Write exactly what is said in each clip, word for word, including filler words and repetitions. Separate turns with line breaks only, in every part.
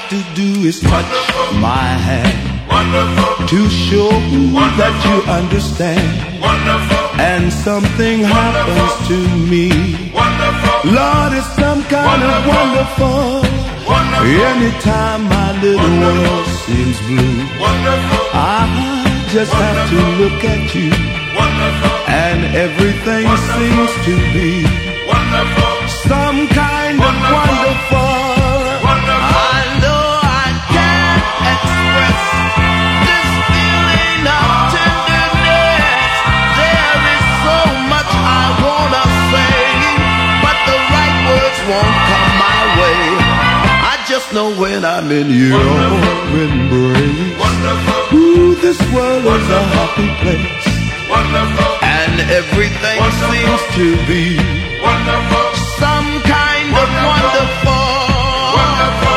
to do is touch my hand.
Wonderful.
To show
Wonderful.
that you understand.
Wonderful.
And something
Wonderful.
happens to me.
Wonderful.
Lord, it's some kind
Wonderful.
of wonderful.
Wonderful.
Anytime my little
Wonderful.
world seems blue,
Wonderful.
I just
Wonderful.
have to look at you.
Wonderful.
And everything
Wonderful.
seems to be
Wonderful.
some kind
Wonderful.
of wonderful.
Wonderful.
I know I can't express this feeling of tenderness. There is so much I wanna say, but the right words won't come my way. I just know when I'm in your
Wonderful.
embrace.
Wonderful.
Ooh, this world is a
Wonderful.
happy place.
Wonderful.
And everything
Wonderful.
seems to be
Wonderful.
some kind of
Wonderful.
wonderful.
Wonderful.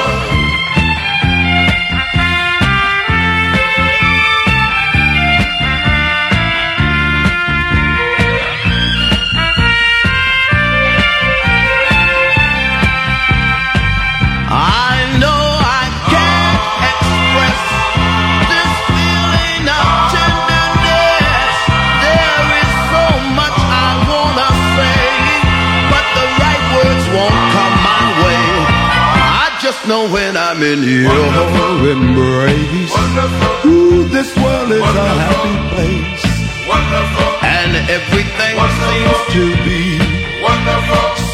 I know I can't express this feeling of tenderness. There is so much I wanna say, but the right words won't come my way. I just know when I'm in your embrace.
Wonderful.
Ooh, this world is a
Wonderful.
happy place.
Wonderful.
And everything
Wonderful.
seems to be
Wonderful.